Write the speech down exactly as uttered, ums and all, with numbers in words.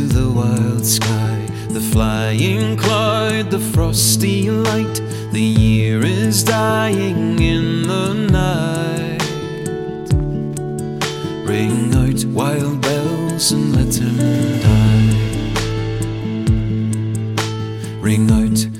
the wild sky, the flying cloud, the frosty light. The year is dying in the night. Ring out wild bells and let him die. Ring out